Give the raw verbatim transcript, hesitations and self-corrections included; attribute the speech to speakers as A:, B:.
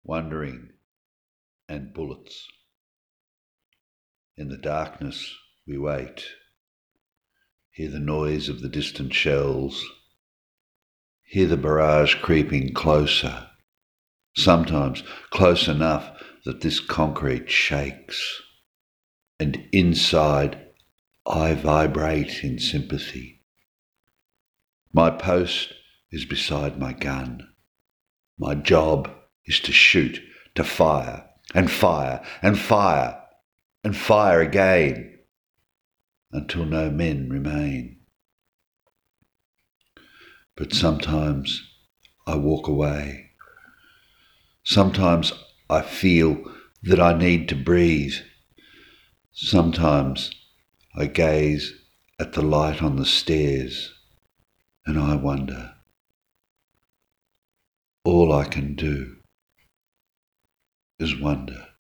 A: wondering, and bullets. In the darkness we wait, hear the noise of the distant shells, hear the barrage creeping closer, sometimes close enough that this concrete shakes, and inside I vibrate in sympathy. My post is beside my gun. My job is to shoot, to fire, and fire, and fire, and fire again, until no men remain. But sometimes I walk away. Sometimes I feel that I need to breathe. Sometimes I gaze at the light on the stairs and I wonder, all I can do is wonder.